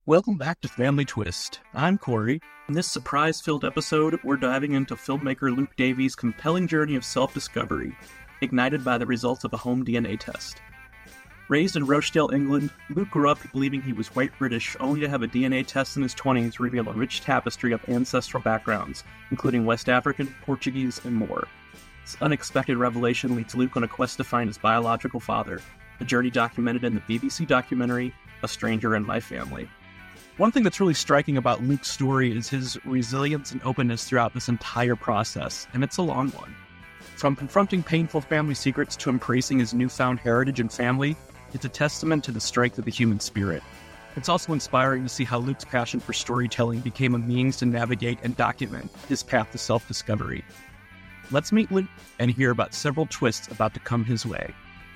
Welcome back to Family Twist. I'm Corey. In this surprise-filled episode, we're diving into filmmaker Luke Davies' compelling journey of self-discovery, ignited by the results of a home DNA test. Raised in Rochdale, England, Luke grew up believing he was white British, only to have a DNA test in his 20s reveal a rich tapestry of ancestral backgrounds, including West African, Portuguese, and more. This unexpected revelation leads Luke on a quest to find his biological father, a journey documented in the BBC documentary, A Stranger in My Family. One thing that's really striking about Luke's story is his resilience and openness throughout this entire process, and it's a long one. From confronting painful family secrets to embracing his newfound heritage and family, it's a testament to the strength of the human spirit. It's also inspiring to see how Luke's passion for storytelling became a means to navigate and document his path to self-discovery. Let's meet Luke and hear about several twists about to come his way.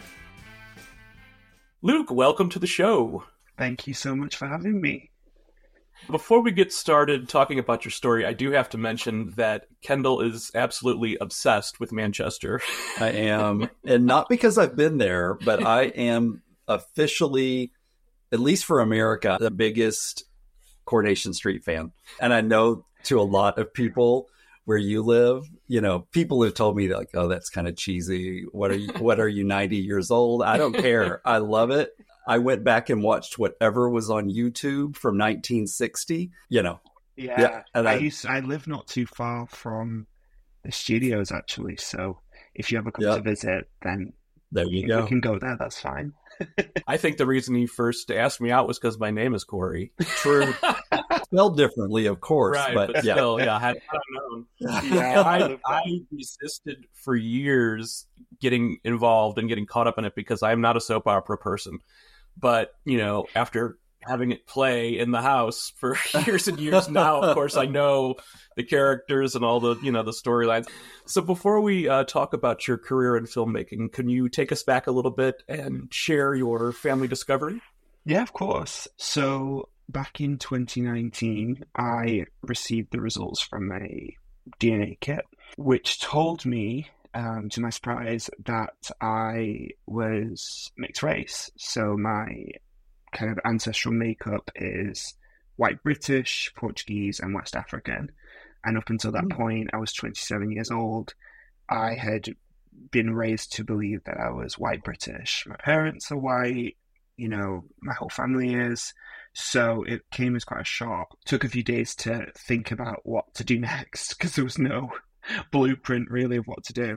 Luke, welcome to the show. Thank you so much for having me. Before we get started talking about your story, I do have to mention that Kendall is absolutely obsessed with Manchester. I am, and not because I've been there, but I am officially, at least for America, the biggest Coronation Street fan. And I know to a lot of people where you live, you know, people have told me like, oh, that's kind of cheesy. What are you 90 years old? I don't care. I love it. I went back and watched whatever was on YouTube from 1960, you know. Yeah. And I live not too far from the studios, actually. So if you ever come to visit, then there you go. We can go there. That's fine. I think the reason he first asked me out was because my name is Corey. True. Spelled differently, of course. Right, but still, had I known. Yeah, I resisted for years getting involved and getting caught up in it because I'm not a soap opera person. But, you know, after having it play in the house for years and years now, of course, I know the characters and all the, you know, the storylines. So before we talk about your career in filmmaking, can you take us back a little bit and share your family discovery? Yeah, of course. So back in 2019, I received the results from a DNA kit, which told me, to my surprise, that I was mixed race. So my kind of ancestral makeup is white British, Portuguese, and West African. And up until that point, I was 27 years old. I had been raised to believe that I was white British. My parents are white, you know, my whole family is. So it came as quite a shock. Took a few days to think about what to do next because there was no blueprint really of what to do.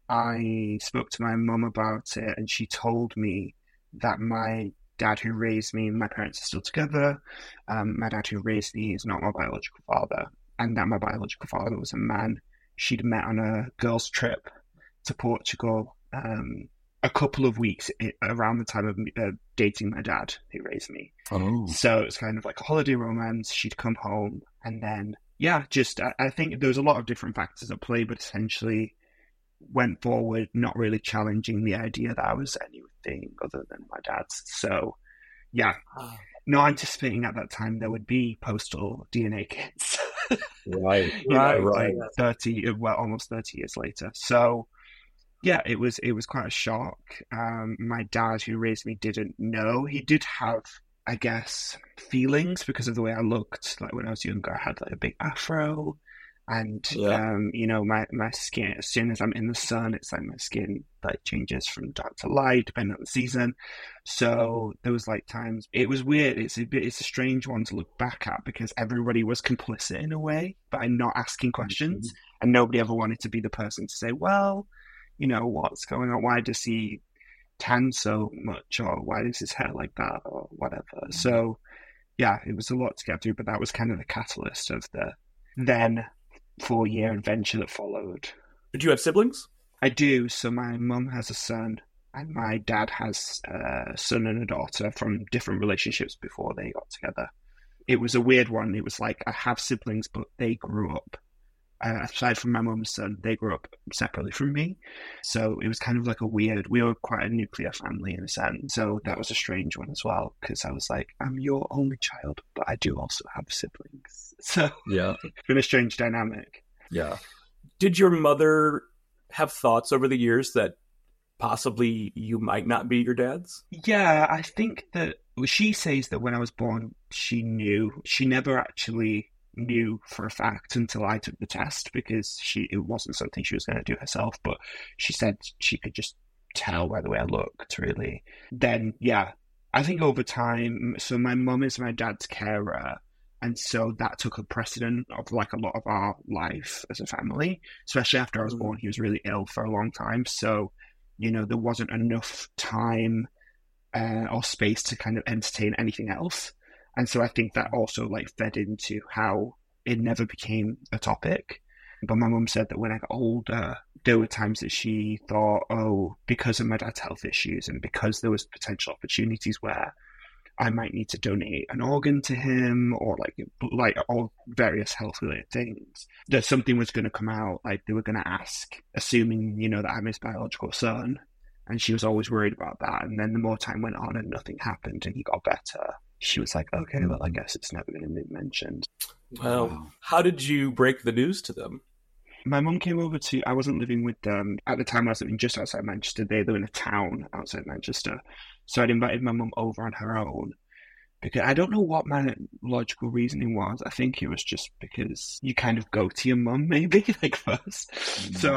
I spoke to my mum about it and she told me that my dad who raised me, my parents are still together. My dad who raised me is not my biological father, and that my biological father was a man she'd met on a girls' trip to Portugal a couple of weeks around the time of dating my dad who raised me. Oh. So it was kind of like a holiday romance. She'd come home and then, I think there was a lot of different factors at play, but essentially went forward not really challenging the idea that I was anything other than my dad's. So, not anticipating at that time there would be postal DNA kits. Right. 30, almost 30 years later. So, it was quite a shock. My dad who raised me didn't know. He did have, I guess, feelings because of the way I looked. Like when I was younger, I had like a big afro. And, you know, my skin, as soon as I'm in the sun, it's like my skin like changes from dark to light, depending on the season. So there was like times, it was weird. It's a strange one to look back at because everybody was complicit in a way by not asking questions. And nobody ever wanted to be the person to say, well, you know, what's going on? Why does he tan so much? Or why is his hair like that? Or whatever. So, it was a lot to get through, but that was kind of the catalyst of the then 4-year adventure that followed. Did you have siblings? I do. So my mum has a son and my dad has a son and a daughter from different relationships before they got together. It was a weird one. It was like I have siblings, but they grew up, aside from my mum's son, they grew up separately from me. So it was kind of like we were quite a nuclear family in a sense. So that was a strange one as well, because I was like, I'm your only child, but I do also have siblings. So it's been a strange dynamic. Yeah. Did your mother have thoughts over the years that possibly you might not be your dad's? Yeah, I think that she says that when I was born, she knew. She never actually knew for a fact until I took the test because it wasn't something she was going to do herself. But she said she could just tell by the way I looked, really. Then, yeah, I think over time, so my mum is my dad's carer. And so that took a precedent of like a lot of our life as a family, especially after I was born. He was really ill for a long time. So, there wasn't enough time or space to kind of entertain anything else. And so I think that also like fed into how it never became a topic. But my mum said that when I got older, there were times that she thought, oh, because of my dad's health issues and because there was potential opportunities where I might need to donate an organ to him or like all various health related things, that something was going to come out, like they were going to ask, assuming, that I'm his biological son. And she was always worried about that. And then the more time went on and nothing happened and he got better, she was like, okay, well, I guess it's never going to be mentioned. Well, how did you break the news to them? My mum came over I wasn't living with them. At the time, I was living just outside Manchester. They were in a town outside Manchester. So I'd invited my mum over on her own. Because I don't know what my logical reasoning was. I think it was just because you kind of go to your mum, maybe, like first. So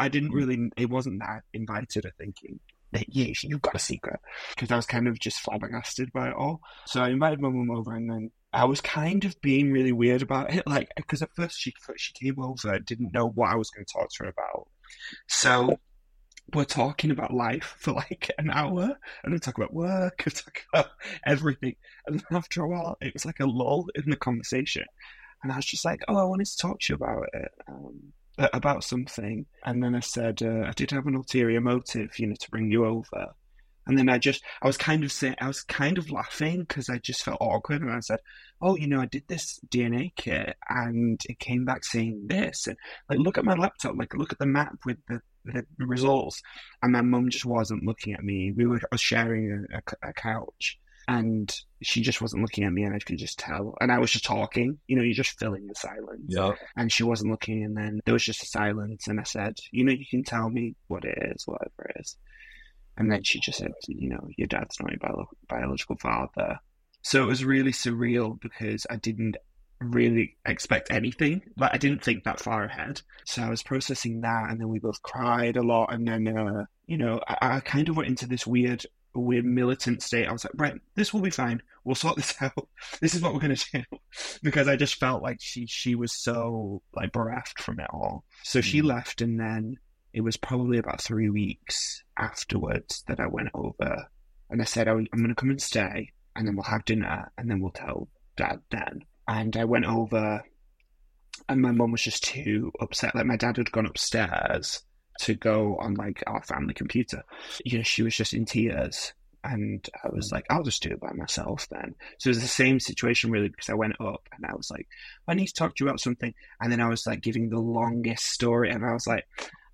it wasn't that invited, I think. Yeah, you've got a secret. Because I was kind of just flabbergasted by it all. So I invited my mum over and then I was kind of being really weird about it. Like, because at first she came over, didn't know what I was going to talk to her about. So we're talking about life for like an hour, and we talk about work, we talk about everything. And then after a while, it was like a lull in the conversation. And I was just like, oh, I wanted to talk to you about it, about something. And then I said, I did have an ulterior motive, to bring you over. And then I was kind of laughing because I just felt awkward. And I said, oh, I did this DNA kit and it came back saying this. And like, look at my laptop, like look at the map with the results. And my mum just wasn't looking at me. I was sharing a couch and she just wasn't looking at me and I could just tell. And I was just talking, you're just filling the silence. Yeah. And she wasn't looking. And then there was just a silence. And I said, you can tell me what it is, whatever it is. And then she just said, your dad's not your biological father. So it was really surreal because I didn't really expect anything. Like, I didn't think that far ahead. So I was processing that, and then we both cried a lot. And then, I kind of went into this weird militant state. I was like, right, this will be fine. We'll sort this out. This is what we're going to do. Because I just felt like she was so, like, bereft from it all. So she left, and then it was probably about 3 weeks afterwards that I went over and I said, I'm going to come and stay and then we'll have dinner and then we'll tell Dad then. And I went over and my mum was just too upset. Like, my dad had gone upstairs to go on like our family computer. She was just in tears. And I was like, I'll just do it by myself then. So it was the same situation really, because I went up and I was like, I need to talk to you about something. And then I was like giving the longest story and I was like,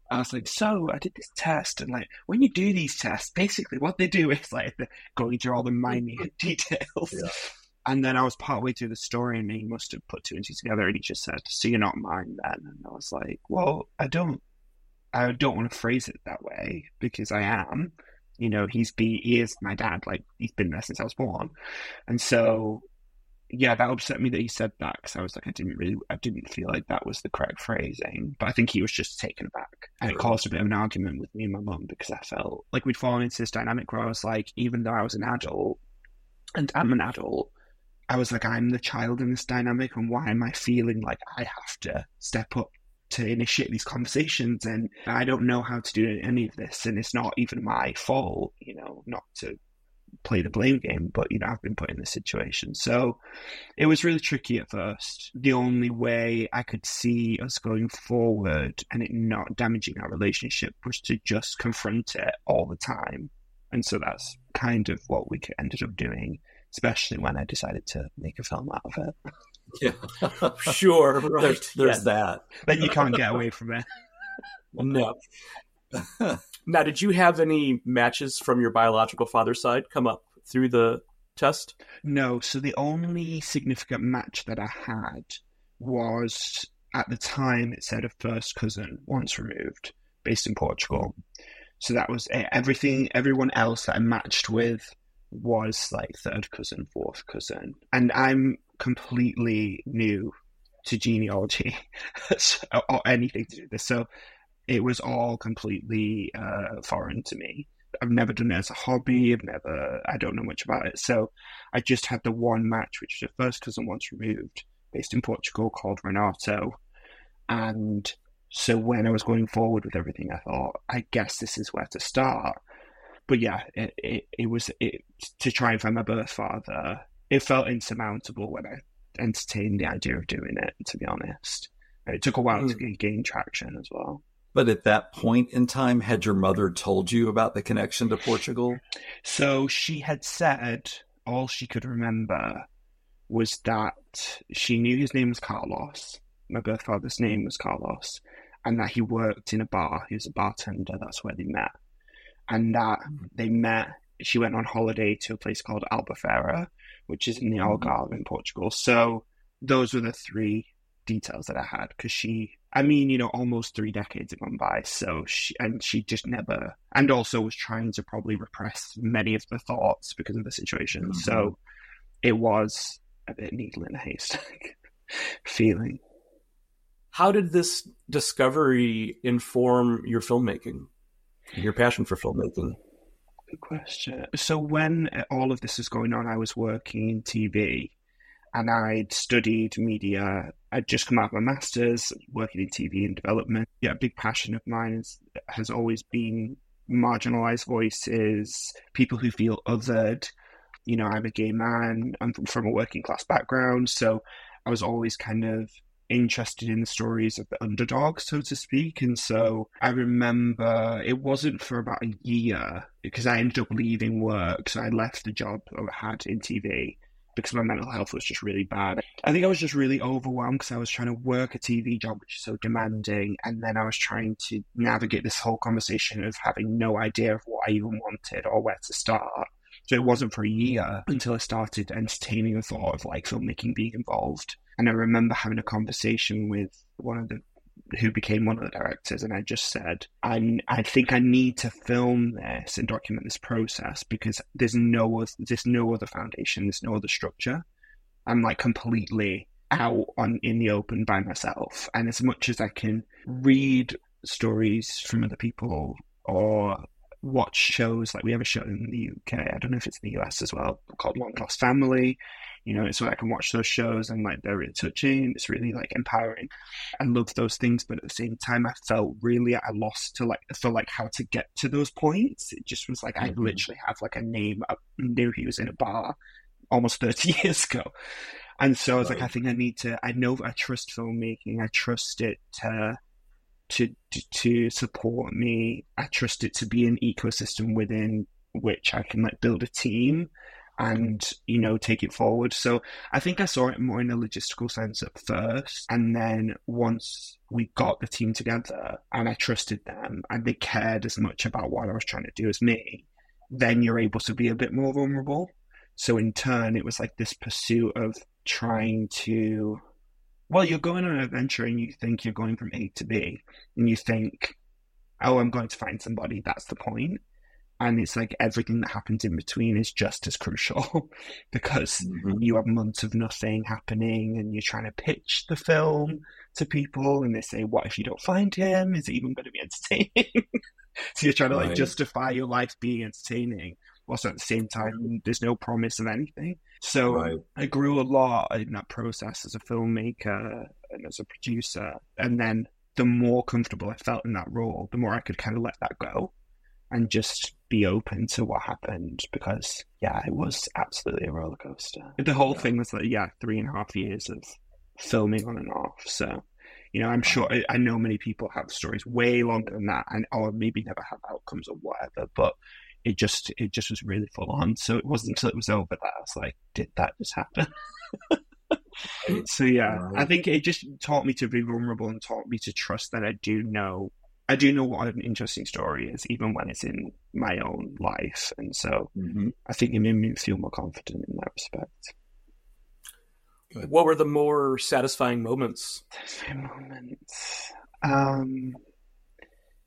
so I did this test, and like when you do these tests, basically what they do is like going through all the minute details. Yeah. And then I was partway through the story, and he must have put two and two together, and he just said, "So you're not mine then?" And I was like, "Well, I don't want to phrase it that way because I am. He is my dad. Like, he's been there since I was born." And so, yeah, that upset me that he said that because I was like, I didn't feel like that was the correct phrasing. But I think he was just taken aback. And it caused a bit of an argument with me and my mum because I felt like we'd fallen into this dynamic where I was like, even though I was an adult and I'm an adult, I was like, I'm the child in this dynamic, and why am I feeling like I have to step up to initiate these conversations? And I don't know how to do any of this, and it's not even my fault, not to play the blame game, but I've been put in this situation. So it was really tricky at first. The only way I could see us going forward and it not damaging our relationship was to just confront it all the time. And so that's kind of what we ended up doing, especially when I decided to make a film out of it. Yeah. Sure. Right. There's that. Then you can't get away from it. No. Now, did you have any matches from your biological father's side come up through the test? No. So the only significant match that I had was, at the time, it said a first cousin once removed, based in Portugal. So that was it. Everything. Everyone else that I matched with was like third cousin, fourth cousin, and I'm completely new to genealogy or anything to do with this. So it was all completely foreign to me. I've never done it as a hobby. I don't know much about it. So I just had the one match, which was a first cousin once removed, based in Portugal, called Renato. And so when I was going forward with everything, I thought, I guess this is where to start. But yeah, it was to try and find my birth father. It felt insurmountable when I entertained the idea of doing it, to be honest. It took a while to gain traction as well. But at that point in time, had your mother told you about the connection to Portugal? So she had said all she could remember was that she knew his name was Carlos. My birth father's name was Carlos. And that he worked in a bar. He was a bartender. That's where they met. And that they met, she went on holiday to a place called Albufeira, which is in the Algarve in Portugal. So those were the three details that I had, because almost 3 decades have gone by. So she just never, and also was trying to probably repress many of the thoughts because of the situation. Mm-hmm. So it was a bit needle in a haystack feeling. How did this discovery inform your filmmaking? Your passion for filmmaking? Good question. So when all of this was going on, I was working in TV and I'd studied media. I'd just come out of my master's, working in TV and development. Yeah, a big passion of mine has always been marginalized voices, people who feel othered. I'm a gay man. I'm from a working class background. So I was always kind of interested in the stories of the underdog, so to speak. And so I remember it wasn't for about a year because I ended up leaving work. So I left the job I had in TV because my mental health was just really bad. I think I was just really overwhelmed because I was trying to work a TV job, which is so demanding. And then I was trying to navigate this whole conversation of having no idea of what I even wanted or where to start. So it wasn't for a year until I started entertaining the thought of like filmmaking being involved. And I remember having a conversation with who became one of the directors, and I just said, I think I need to film this and document this process because there's no other foundation, there's no other structure. I'm like completely out in the open by myself. And as much as I can read stories from other people or watch shows, like we have a show in the UK, I don't know if it's in the US as well, called Long Lost Family. So I can watch those shows and like they're really touching. It's really like empowering. I love those things, but at the same time, I felt really at a loss to how to get to those points. It just was like I literally have like a name. I knew he was in a bar almost 30 years ago, and so I was like, I think I need to. I know I trust filmmaking. I trust it to support me. I trust it to be an ecosystem within which I can like build a team and take it forward. So I think I saw it more in a logistical sense at first, and then once we got the team together and I trusted them and they cared as much about what I was trying to do as me, then you're able to be a bit more vulnerable. So in turn it was like this pursuit of trying to, well, you're going on an adventure and you think you're going from A to B and you think, oh, I'm going to find somebody, that's the point. And it's like everything that happens in between is just as crucial because you have months of nothing happening and you're trying to pitch the film to people and they say, what if you don't find him? Is it even going to be entertaining? So you're trying to like justify your life being entertaining. Also at the same time, there's no promise of anything. So I grew a lot in that process as a filmmaker and as a producer. And then the more comfortable I felt in that role, the more I could kind of let that go and just be open to what happened because, it was absolutely a roller coaster. The whole thing was like, 3.5 years of filming on and off. So, I'm sure, I know many people have stories way longer than that or maybe never have outcomes or whatever, but it just was really full on. So it wasn't until it was over that I was like, did that just happen? So I think it just taught me to be vulnerable and taught me to trust that I do know what an interesting story is, even when it's in my own life. And so I think it made me feel more confident in that respect. Good. What were the more satisfying moments?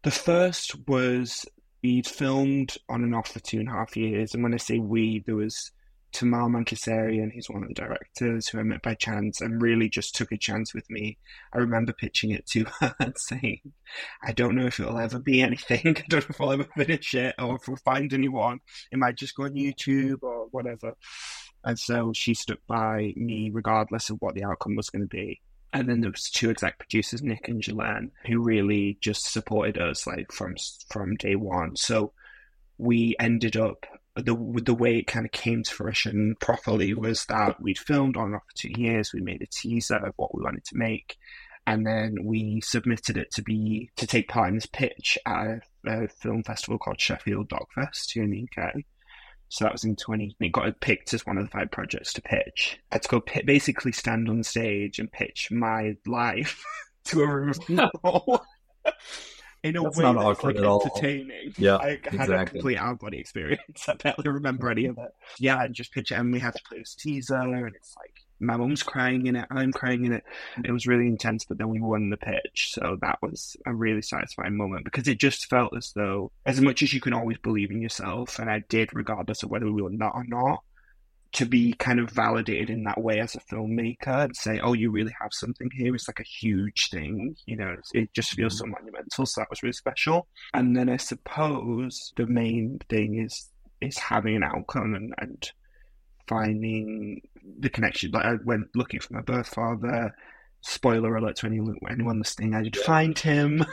The first was we'd filmed on and off for 2.5 years. And when I say we, there was Tamar Mankisarian, who's one of the directors, who I met by chance and really just took a chance with me. I remember pitching it to her and saying, I don't know if it'll ever be anything. I don't know if I'll ever finish it or if we'll find anyone. It might just go on YouTube or whatever. And so she stuck by me regardless of what the outcome was going to be. And then there was 2 exec producers, Nick and Jelaine, who really just supported us like from day one. So we ended up, the way it kind of came to fruition properly was that we'd filmed on and off for 2 years. We made a teaser of what we wanted to make, and then we submitted it to take part in this pitch at a film festival called Sheffield Dogfest here in the UK. So that was in it got picked as one of the 5 projects to pitch. I had to go basically stand on stage and pitch my life to a room of people. In a That's way not that's awkward like at all. entertaining. Yeah, I had a complete out-of-body experience. I barely remember any of it. Yeah, and just pitch it, and we had to play this teaser, and it's like my mum's crying in it, I'm crying in it. It was really intense, but then we won the pitch, so that was a really satisfying moment because it just felt as though, as much as you can always believe in yourself, and I did, regardless of whether we were not or not, to be kind of validated in that way as a filmmaker and say, oh, you really have something here. It's like a huge thing, you know, it just feels so monumental. So that was really special. And then I suppose the main thing is having an outcome and finding the connection. Like I went looking for my birth father. Spoiler alert to anyone listening, I did find him.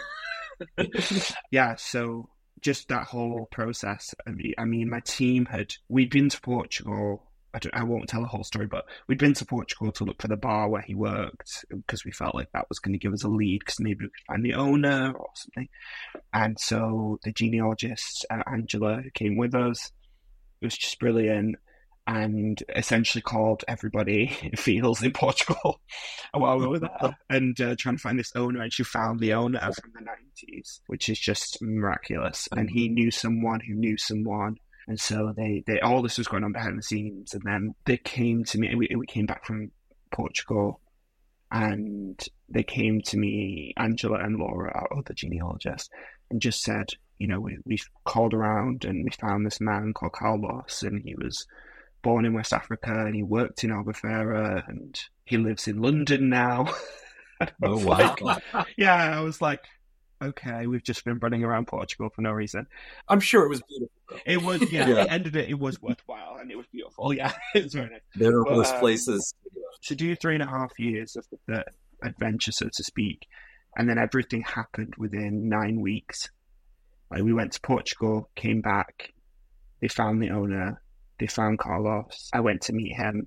Yeah, so just that whole process. I mean, my team we'd been to Portugal. I won't tell the whole story, but we'd been to Portugal to look for the bar where he worked because we felt like that was going to give us a lead because maybe we could find the owner or something. And so the genealogist, Angela, who came with us, it was just brilliant and essentially called everybody in fields in Portugal while we were there and trying to find this owner. And she found the owner from the 90s, which is just miraculous. And he knew someone who knew someone. And so they all this was going on behind the scenes, and then they came to me. We came back from Portugal, and they came to me, Angela and Laura, our other genealogist, and just said, you know, we called around and we found this man called Carlos, and he was born in West Africa, and he worked in Albufeira, and he lives in London now. Oh wow! Yeah, I was like, okay, we've just been running around Portugal for no reason. I'm sure it was beautiful. It was, yeah. It was worthwhile, and it was beautiful. Yeah, it was very nice. There are those places. To do 3.5 years of the adventure, so to speak, and then everything happened within 9 weeks. Like we went to Portugal, came back, they found the owner, they found Carlos. I went to meet him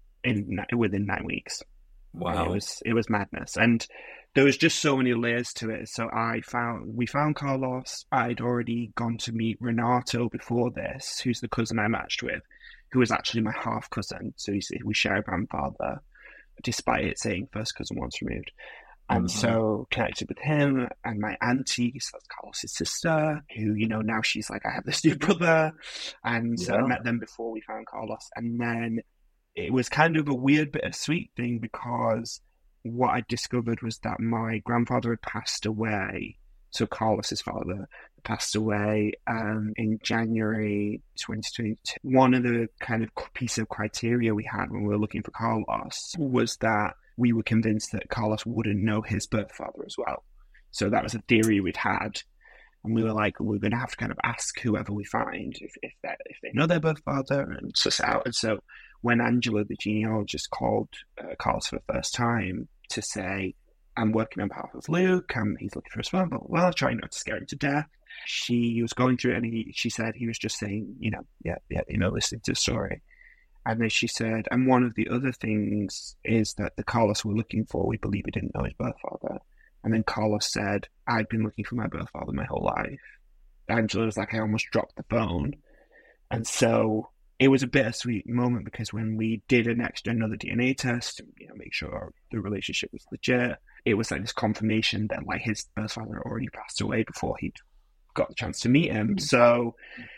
within 9 weeks. Wow, it was madness, and there was just so many layers to it. So we found Carlos. I'd already gone to meet Renato before this, who's the cousin I matched with, who was actually my half cousin. So we share a grandfather, despite it saying first cousin once removed. And so connected with him and my auntie, so that's Carlos's sister, who, you know, now she's like, I have this new brother. And so I met them before we found Carlos. And then it was kind of a weird bittersweet thing because what I discovered was that my grandfather had passed away. So Carlos's father passed away in January 2022. One of the kind of piece of criteria we had when we were looking for Carlos was that we were convinced that Carlos wouldn't know his birth father as well. So that was a theory we'd had. And we were like, we're going to have to kind of ask whoever we find if they know their birth father and suss out. And so when Angela, the genealogist, called Carlos for the first time to say, I'm working on behalf of Luke, he's looking for a sperm, but well, trying not to scare him to death. She was going through it and she said he was just saying, listening to the story. And then she said, and one of the other things is that the Carlos we're looking for, we believe he didn't know his birth father. And then Carlos said, I'd been looking for my birth father my whole life. Angela was like, I almost dropped the phone. And so it was a bittersweet moment because when we did another DNA test, make sure the relationship was legit, it was like this confirmation that like his birth father had already passed away before he'd got the chance to meet him. So,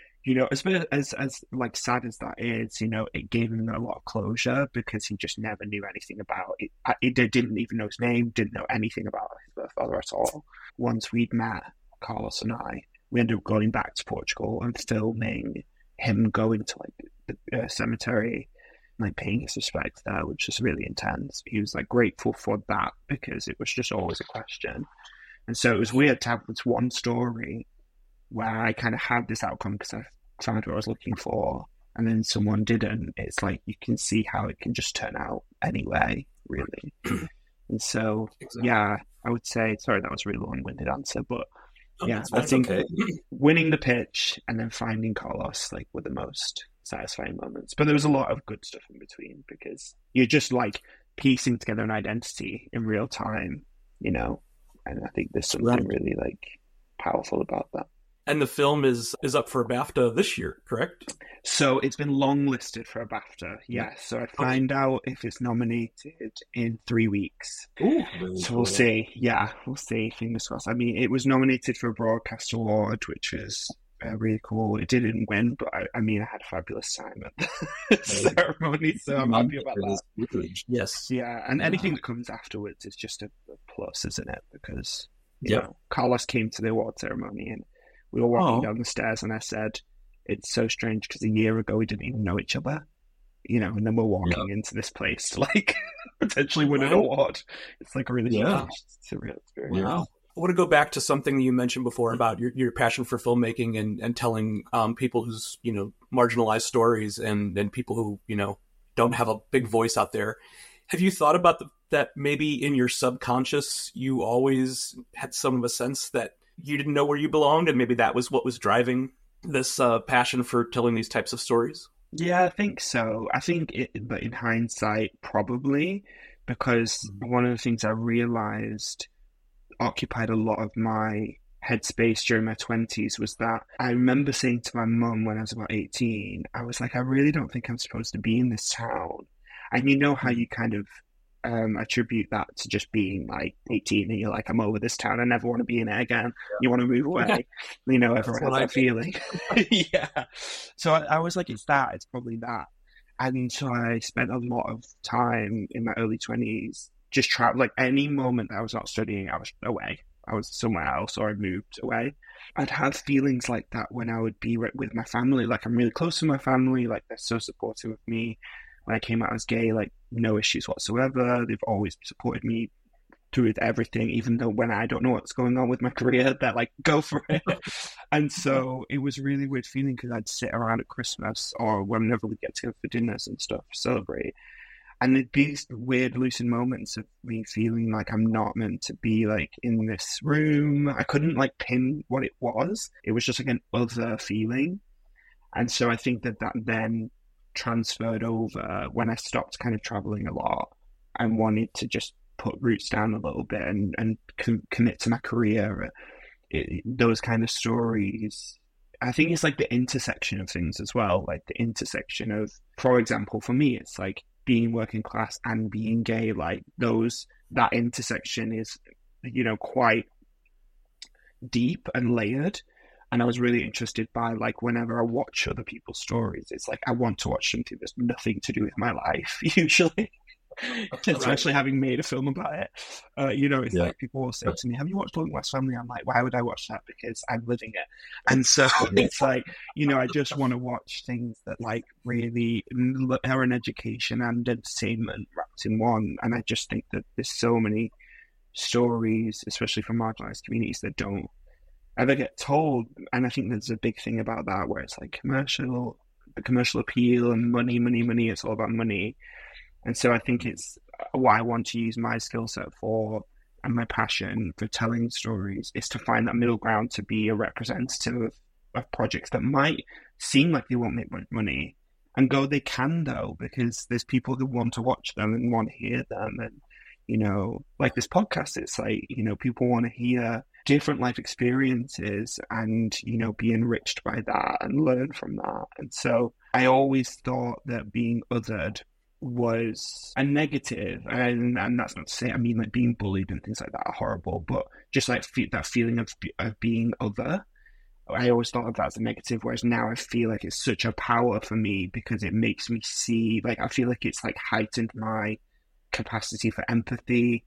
as like sad as that is, it gave him a lot of closure because he just never knew anything about it. Didn't even know his name, didn't know anything about his birth father at all. Once we'd met, Carlos and I, we ended up going back to Portugal and filming him going to like the cemetery, like paying his respects there, which was really intense. He was like grateful for that because it was just always a question. And so it was weird to have this one story where I kind of had this outcome because I found what I was looking for, and then someone didn't. It's like you can see how it can just turn out anyway, really. And so, yeah, I would say, sorry, that was a really long-winded answer, but yeah, I think winning the pitch and then finding Carlos like were the most satisfying moments. But there was a lot of good stuff in between because you're just like piecing together an identity in real time, you know. And I think there's something really like powerful about that. And the film is up for a BAFTA this year, correct? So it's been longlisted for a BAFTA, yes. So I find out if it's nominated in 3 weeks. Ooh, so we'll see. Yeah, we'll see. Fingers crossed. I mean, it was nominated for a Broadcast Award, which was really cool. It didn't win, but I mean, I had a fabulous time at the ceremony, so I'm happy about that. Yes. Yeah, and anything that comes afterwards is just a plus, isn't it? Because, you know, Carlos came to the award ceremony and we were walking down the stairs and I said, it's so strange because a year ago we didn't even know each other, you know, and then we're walking into this place to like potentially win an award. It's like a really surreal experience. Wow. I want to go back to something that you mentioned before about your passion for filmmaking and telling people who's, you know, marginalized stories and people who, you know, don't have a big voice out there. Have you thought about that maybe in your subconscious you always had some of a sense that you didn't know where you belonged and maybe that was what was driving this passion for telling these types of stories? Yeah, I think so. I think but in hindsight, probably, because one of the things I realized occupied a lot of my headspace during my 20s was that I remember saying to my mum when I was about 18, I was like, I really don't think I'm supposed to be in this town. And you know how you kind of attribute that to just being like 18 and you're like, I'm over this town, I never want to be in it again. You want to move away. You know, everyone has that feeling. Yeah. So I was like, it's probably that. And so I spent a lot of time in my early 20s just like any moment that I was not studying, I was away. I was somewhere else or I moved away. I'd have feelings like that when I would be with my family. Like I'm really close to my family. Like they're so supportive of me. When I came out as gay, like no issues whatsoever. They've always supported me through everything, even though when I don't know what's going on with my career, they're like, go for it. And so it was really weird feeling because I'd sit around at Christmas or whenever we get together for dinners and stuff, celebrate. And there'd be these weird lucid moments of me feeling like I'm not meant to be like in this room. I couldn't like pin what it was. It was just like an other feeling. And so I think that then transferred over when I stopped kind of traveling a lot and wanted to just put roots down a little bit and commit to my career. Those kind of stories, I think it's like the intersection of things as well. Like the intersection of, for example, for me, it's like being working class and being gay, like that intersection is, you know, quite deep and layered. And I was really interested by like whenever I watch other people's stories, it's like I want to watch something that's nothing to do with my life, usually. Especially having made a film about it. You know, it's like people will say to me, have you watched Long West Family? I'm like, why would I watch that? Because I'm living it. And so it's like, you know, I just want to watch things that like really are an education and entertainment wrapped in one. And I just think that there's so many stories, especially from marginalized communities, that don't ever get told. And I think there's a big thing about that where it's like the commercial appeal and money, it's all about money. And so I think it's what I want to use my skill set for and my passion for telling stories is to find that middle ground to be a representative of projects that might seem like they won't make much money and go, they can though, because there's people who want to watch them and want to hear them. And, you know, like this podcast, it's like, you know, people want to hear different life experiences and, you know, be enriched by that and learn from that. And so I always thought that being othered was a negative, and that's not to say, I mean, like being bullied and things like that are horrible, but just like that feeling of being other, I always thought of that as a negative, whereas now I feel like it's such a power for me because it makes me see, like I feel like it's like heightened my capacity for empathy.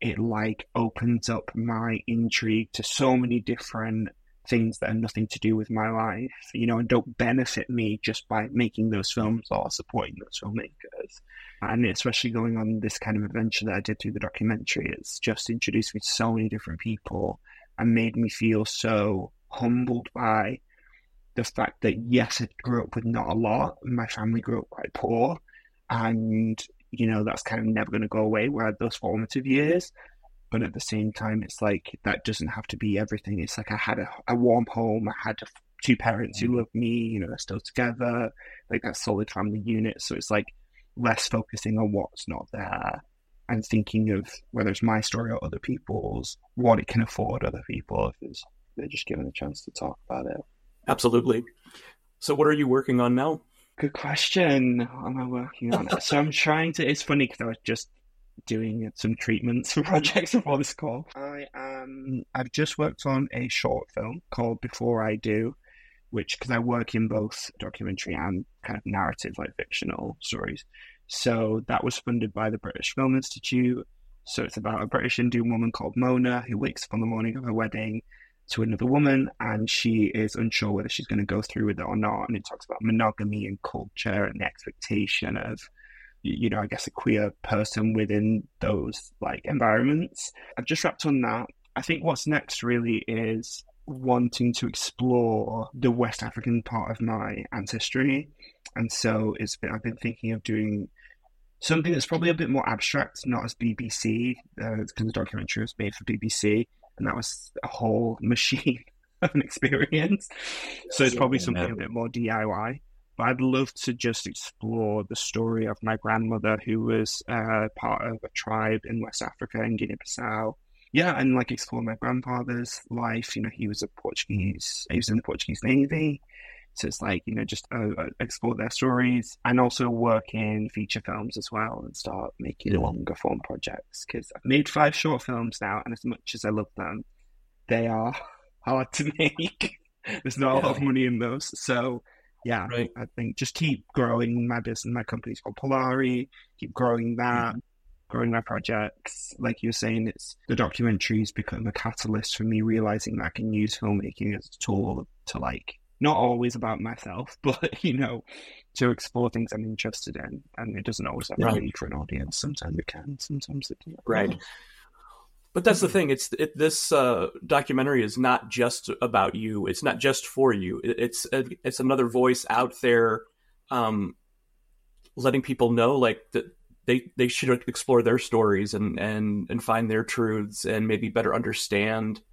it like opens up my intrigue to so many different things that have nothing to do with my life, and don't benefit me just by making those films or supporting those filmmakers. And especially going on this kind of adventure that I did through the documentary, it's just introduced me to so many different people and made me feel so humbled by the fact that, yes, I grew up with not a lot. My family grew up quite poor. And, that's kind of never going to go away, where I had those formative years. But at the same time, it's like, that doesn't have to be everything. It's like I had a warm home. I had two parents who loved me, they're still together, like that solid family unit. So it's like less focusing on what's not there and thinking of whether it's my story or other people's, what it can afford other people if they're just given a chance to talk about it. Absolutely. So what are you working on now? Good question. What am I working on? So I'm trying to, it's funny because I was just doing some treatments for projects before this call. I've just worked on a short film called Before I Do, which, because I work in both documentary and kind of narrative, like fictional stories. So that was funded by the British Film Institute. So it's about a British Indian woman called Mona who wakes up on the morning of her wedding to another woman, and she is unsure whether she's going to go through with it or not. And it talks about monogamy and culture and the expectation of, I guess, a queer person within those like environments. I've just wrapped on that. I think what's next really is wanting to explore the West African part of my ancestry. And so I've been thinking of doing something that's probably a bit more abstract, not as BBC, because the documentary was made for BBC, and that was a whole machine of an experience. So it's probably something a bit more DIY. But I'd love to just explore the story of my grandmother, who was part of a tribe in West Africa, in Guinea-Bissau. Yeah, and like explore my grandfather's life. He was he was in the Portuguese Navy. So it's like, just explore their stories, and also work in feature films as well and start making longer form projects. Because I've made 5 short films now, and as much as I love them, they are hard to make. There's not a lot of money in those. So yeah, right. I think just keep growing my business. My company's called Polari. Keep growing that, growing my projects. Like you were saying, it's the documentaries become a catalyst for me realizing that I can use filmmaking as a tool to like, not always about myself, but, to explore things I'm interested in. And it doesn't always have to be for an audience. Sometimes it can, sometimes it can't. Right. But that's the thing. This documentary is not just about you. It's not just for you. It's another voice out there, letting people know like that they should explore their stories and find their truths and maybe better understand,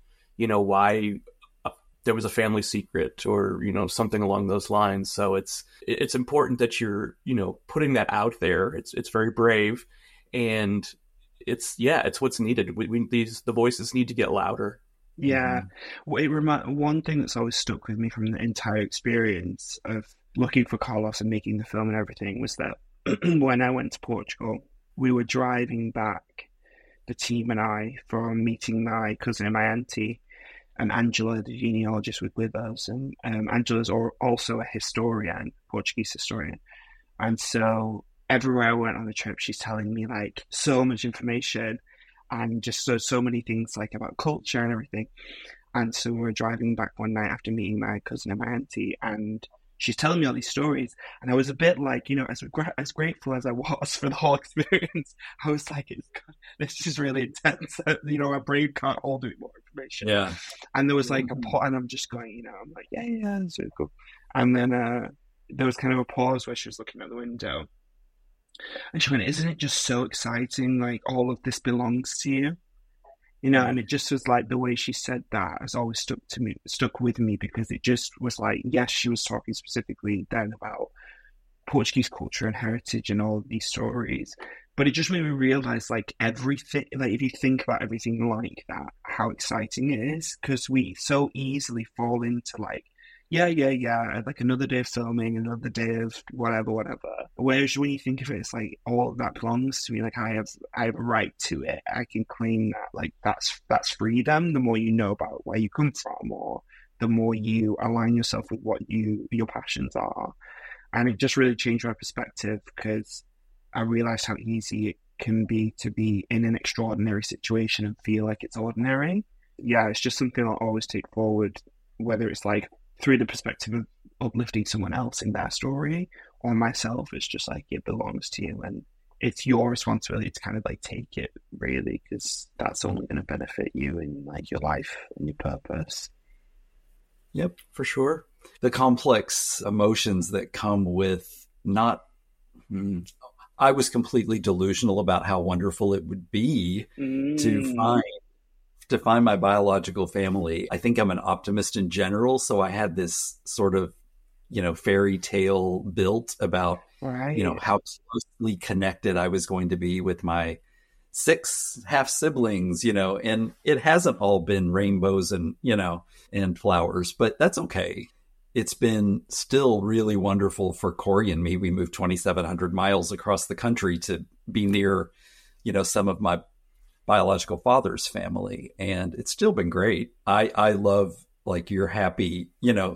why there was a family secret or, something along those lines. So it's important that you're, putting that out there. It's very brave, and it's what's needed. The voices need to get louder. Yeah. One thing that's always stuck with me from the entire experience of looking for Carlos and making the film and everything was that when I went to Portugal, we were driving back, the team and I, from meeting my cousin and my auntie, and Angela, the genealogist, was with us. And Angela's also a historian, Portuguese historian. And so everywhere I went on the trip, she's telling me like so much information and just so many things like about culture and everything. And so we're driving back one night after meeting my cousin and my auntie, and she's telling me all these stories. And I was a bit like, as grateful as I was for the whole experience, I was like, this is really intense. My brain can't hold it more information. Yeah. And there was like and I'm just going, I'm like, yeah, it's really cool. And then there was kind of a pause where she was looking out the window. And she went, isn't it just so exciting? Like, all of this belongs to you. And it just was like the way she said that has always stuck with me, because it just was like, yes, she was talking specifically then about Portuguese culture and heritage and all of these stories. But it just made me realize, like, everything, like, if you think about everything like that, how exciting it is, because we so easily fall into like, like another day of filming, another day of whatever. Whereas when you think of it, it's like, all of that belongs to me. Like, I have a right to it. I can claim that. Like, that's freedom. The more you know about where you come from, or the more you align yourself with what your passions are. And it just really changed my perspective, because I realized how easy can be to be in an extraordinary situation and feel like it's ordinary. Yeah, it's just something I'll always take forward, whether it's like through the perspective of uplifting someone else in their story or myself. It's just like it belongs to you and it's your responsibility to kind of like take it, really, because that's only going to benefit you in like your life and your purpose. Yep, for sure. The complex emotions that come with not, I was completely delusional about how wonderful it would be to find my biological family. I think I'm an optimist in general, so I had this sort of, fairy tale built about, how closely connected I was going to be with my 6 half siblings, and it hasn't all been rainbows and, and flowers, but that's okay. It's been still really wonderful for Corey and me. We moved 2,700 miles across the country to be near, some of my biological father's family. And it's still been great. I love like your happy,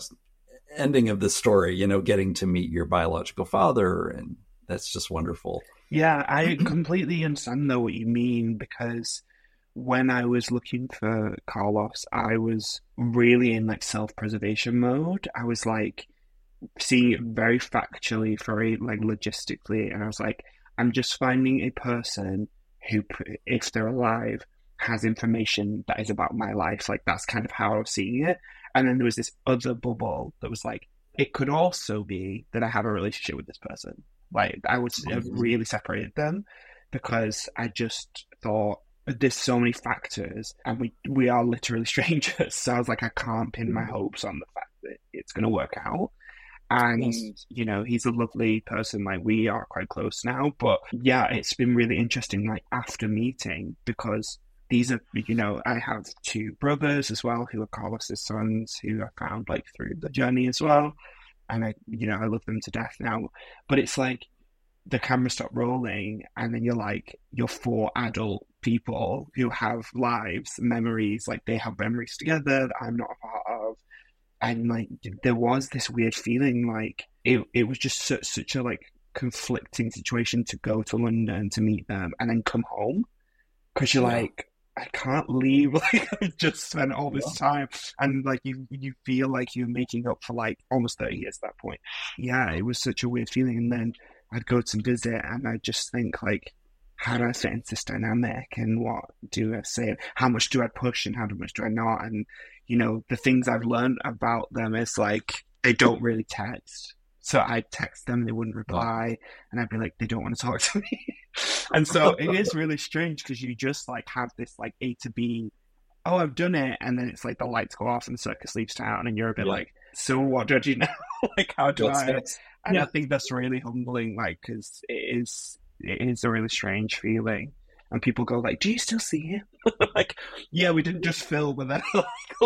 ending of the story, getting to meet your biological father. And that's just wonderful. Yeah, I completely understand though what you mean, because when I was looking for Carlos, I was really in like self-preservation mode. I was like seeing it very factually, very like logistically, and I was like, I'm just finding a person who, if they're alive, has information that is about my life. Like that's kind of how I was seeing it. And then there was this other bubble that was like, it could also be that I have a relationship with this person. Like I would have really separated them because I just thought there's so many factors and we are literally strangers. So I was like, I can't pin my hopes on the fact that it's going to work out. And, he's a lovely person. Like we are quite close now. But yeah, it's been really interesting, like after meeting, because these are, I have 2 brothers as well who are Carlos's sons who I found like through the journey as well. And I love them to death now. But it's like the camera stopped rolling and then you're 4 adult people who have lives, memories, like they have memories together that I'm not a part of. And like there was this weird feeling like it was just such a like conflicting situation to go to London to meet them and then come home. Because you're like, I can't leave. Like I've just spent all this time, and like you feel like you're making up for like almost 30 years at that point. Yeah, it was such a weird feeling. And then I'd go to visit, and I just think like, how do I fit into this dynamic, and what do I say? How much do I push, and how much do I not? And the things I've learned about them is like they don't really text. So I'd text them, they wouldn't reply, and I'd be like, they don't want to talk to me. And so it is really strange because you just like have this like A to B, oh, I've done it, and then it's like the lights go off and the circus leaves town, and you're a bit like, so what do I do now? Like, how do I? Next? And I think that's really humbling, like, because it is a really strange feeling. And people go like, do you still see him? Like, yeah, we didn't just film with that.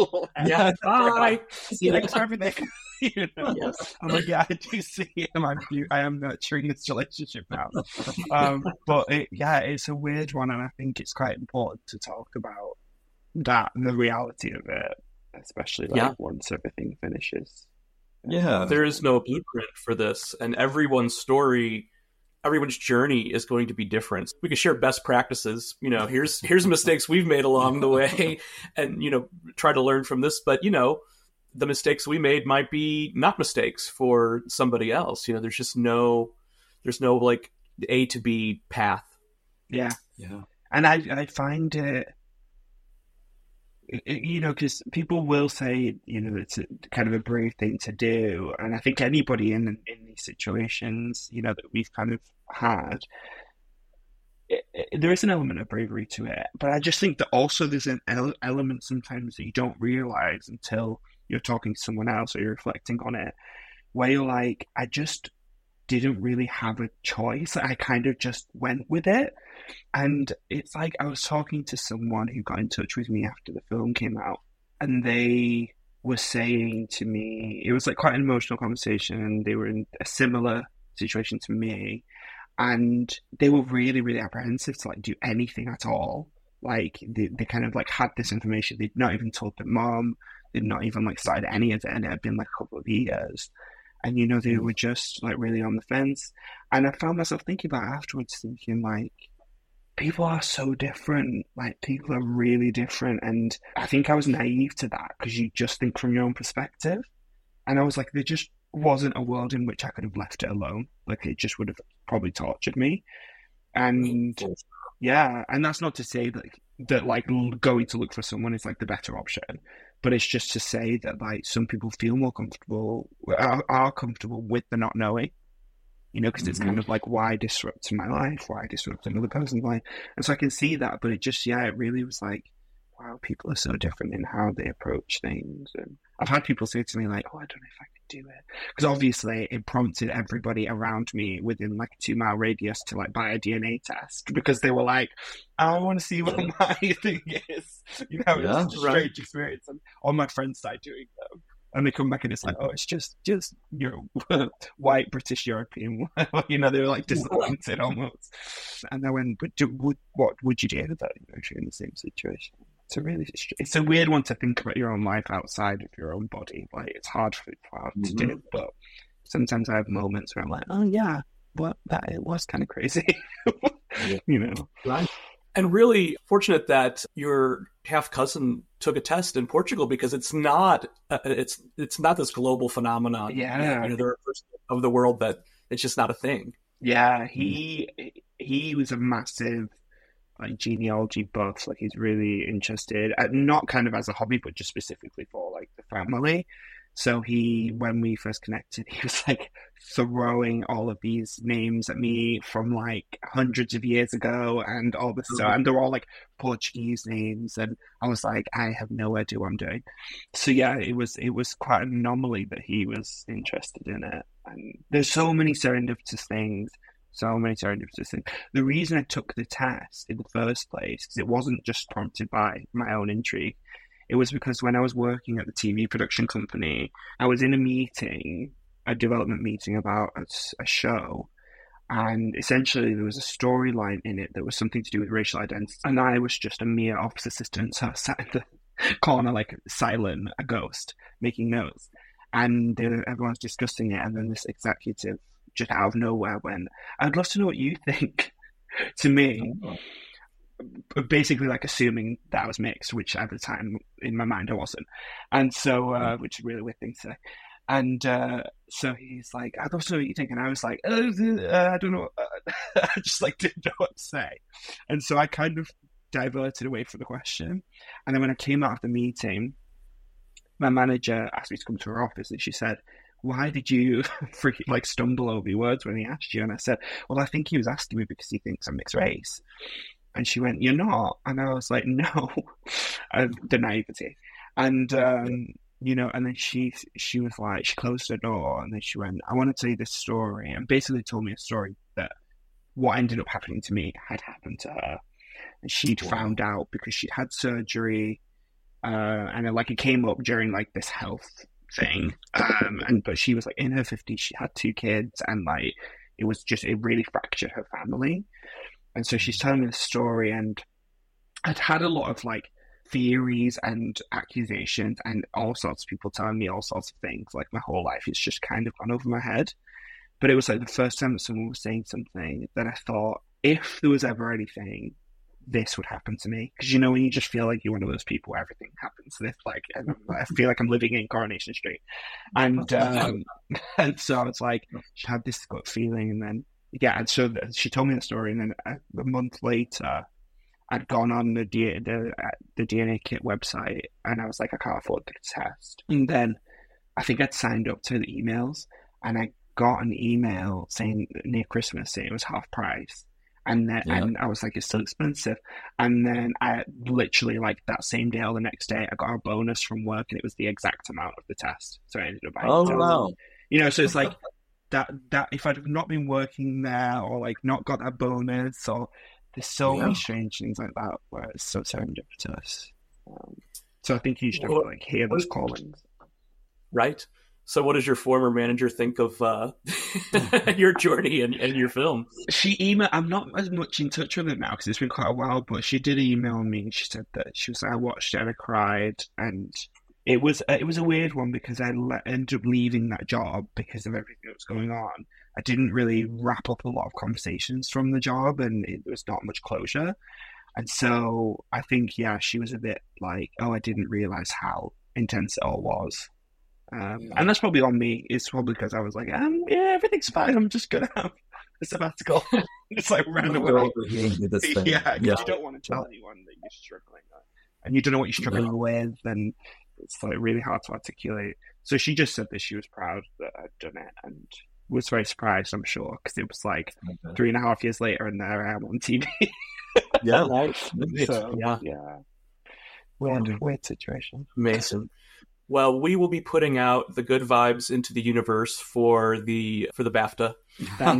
Yeah, bye. Thanks for everything. Yes. I'm like, yeah, I do see him. I am nurturing this relationship now. But it's a weird one, and I think it's quite important to talk about that and the reality of it, especially once everything finishes. Yeah, there is no blueprint for this, and everyone's journey is going to be different. We can share best practices. Here's mistakes we've made along the way, and try to learn from this. But the mistakes we made might be not mistakes for somebody else. There's no like A to B path. Yeah. And I find it, because people will say, it's kind of a brave thing to do. And I think anybody in these situations, that we've kind of had, there is an element of bravery to it. But I just think that also there's an element sometimes that you don't realize until you're talking to someone else or you're reflecting on it, where you're like, I just didn't really have a choice. I kind of just went with it. And it's like I was talking to someone who got in touch with me after the film came out, and they were saying to me, it was like quite an emotional conversation, and they were in a similar situation to me, and they were really, really apprehensive to like do anything at all. Like they kind of like had this information, they'd not even told their mom, they'd not even like started any of it, and it had been like a couple of years. And they were just like really on the fence. And I found myself thinking about it afterwards, thinking like, people are so different. Like, people are really different. And I think I was naive to that because you just think from your own perspective. And I was like, there just wasn't a world in which I could have left it alone. Like, it just would have probably tortured me. And yeah, and that's not to say that like going to look for someone is like the better option, but it's just to say that like some people feel more comfortable, are comfortable with the not knowing, you know, because it's kind of like, why disrupt my life? Why disrupt another person's life? And so I can see that, but it just, yeah, it really was like, wow, people are so different in how they approach things. And I've had people say to me like, oh, I don't know if I could do it. Because obviously it prompted everybody around me within like a 2-mile radius to like buy a DNA test because they were like, I want to see what my thing is. You know, it's a strange experience. And all my friends started doing them. And they come back and it's like, oh, it's just you're white British European. You know, they were like disappointed almost. And I went, but what would you do that if you're in the same situation? It's a weird one to think about your own life outside of your own body. Like, it's hard to do, but sometimes I have moments where I'm like, oh yeah, it was kind of crazy, you know. Right. And really fortunate that your half cousin took a test in Portugal because it's not this global phenomenon. Yeah, you know, there are parts of the world that it's just not a thing. Yeah, he was a massive like genealogy buff. Like, he's really interested, not kind of as a hobby, but just specifically for like the family. So when we first connected, he was like throwing all of these names at me from like hundreds of years ago and all this stuff. And they're all like Portuguese names. And I was like, I have no idea what I'm doing. So yeah, it was quite an anomaly that he was interested in it. And there's so many serendipitous things. The reason I took the test in the first place, because it wasn't just prompted by my own intrigue. It was because when I was working at the TV production company, I was in a development meeting about a show, and essentially there was a storyline in it that was something to do with racial identity, and I was just a mere office assistant, so I sat in the corner like silent, a ghost, making notes, and everyone's discussing it, and then this executive just out of nowhere went, I'd love to know what you think, to me. Basically like assuming that I was mixed, which at the time in my mind I wasn't, and so which is a really weird thing to say. And so he's like, I'd love to know what you think, and I was like, I don't know. I just like didn't know what to say, and so I kind of diverted away from the question. And then when I came out of the meeting, my manager asked me to come to her office, and she said, why did you freaking like stumble over your words when he asked you? And I said, well, I think he was asking me because he thinks I'm mixed race. And she went, you're not. And I was like, no. The naivety. And, you know, and then she was like, she closed her door, and then she went, I want to tell you this story. And basically told me a story that what ended up happening to me had happened to her. And she'd found out because she'd had surgery, and it came up during like this health thing. But she was like in her 50s, she had 2 kids, and like, it really fractured her family. And so she's telling me the story, and I'd had a lot of like theories and accusations and all sorts of people telling me all sorts of things. Like, my whole life, it's just kind of gone over my head. But it was like the first time that someone was saying something that I thought, if there was ever anything, this would happen to me. Because, you know, when you just feel like you're one of those people where everything happens. This, like, I feel like I'm living in Coronation Street. And and so I was like, she had this gut feeling, and then yeah, and so she told me the story, and then a month later, I'd gone on the DNA Kit website, and I was like, I can't afford the test. And then I think I'd signed up to the emails, and I got an email saying near Christmas saying it was half price. And then and I was like, it's still expensive. And then I literally, like, that same day or the next day, I got a bonus from work, and it was the exact amount of the test. So I ended up buying the test. Wow. You know, so it's like, that if I'd not been working there, or like not got that bonus, or there's so many strange things like that where it's so serendipitous. So I think you should have to like hear those callings. Right. So what does your former manager think of your journey and your film? She emailed, I'm not as much in touch with her now because it's been quite a while, but she did email me, and she said that she was like, I watched it and I cried, and it was a weird one because I ended up leaving that job because of everything that was going on. I didn't really wrap up a lot of conversations from the job, and there was not much closure. And so I think, yeah, she was a bit like, oh, I didn't realize how intense it all was. And that's probably on me. It's probably because I was like, yeah, everything's fine. I'm just going to have a sabbatical. Just like ran away. Yeah, you don't want to tell anyone that you're struggling. And you don't know what you're struggling with. And it's like really hard to articulate. So she just said that she was proud that I'd done it and was very surprised, I'm sure, because it was like 3.5 years later and there I am on TV. Yeah. So, yeah. Weird situation. Amazing. Well, we will be putting out the good vibes into the universe for the BAFTA. And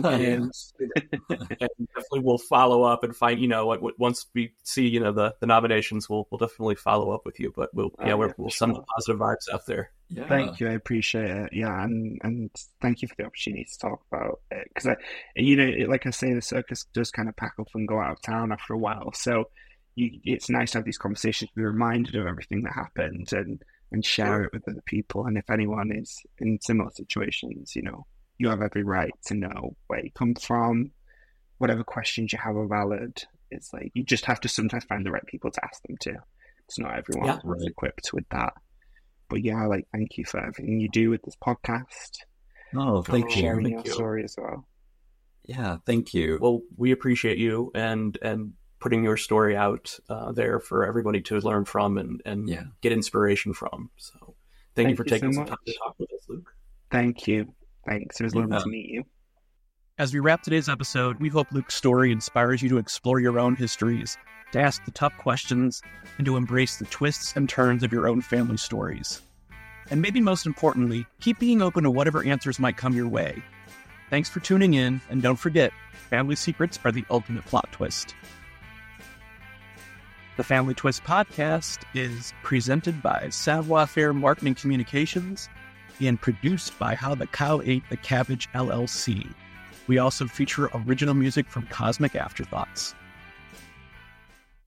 definitely we'll follow up and find, once we see, the nominations, we'll definitely follow up with you. But we'll send the positive vibes out there. Yeah. Thank you. I appreciate it. Yeah. And thank you for the opportunity to talk about it. Because, like I say, the circus does kind of pack up and go out of town after a while. So it's nice to have these conversations, be reminded of everything that happened and share it with other people. And if anyone is in similar situations, you have every right to know where you come from. Whatever questions you have are valid. It's like you just have to sometimes find the right people to ask them to. It's not everyone who's equipped with that. But yeah, thank you for everything you do with this podcast. Oh, thank you. Sharing your story as well. Yeah, thank you. Well, we appreciate you and putting your story out there for everybody to learn from and get inspiration from. So thank you for taking some time to talk with us, Luke. Thank you. Thanks. It was lovely to meet you. As we wrap today's episode, we hope Luke's story inspires you to explore your own histories, to ask the tough questions, and to embrace the twists and turns of your own family stories. And maybe most importantly, keep being open to whatever answers might come your way. Thanks for tuning in, and don't forget, family secrets are the ultimate plot twist. The Family Twist podcast is presented by Savoir Faire Marketing Communications and produced by How the Cow Ate the Cabbage LLC. We also feature original music from Cosmic Afterthoughts.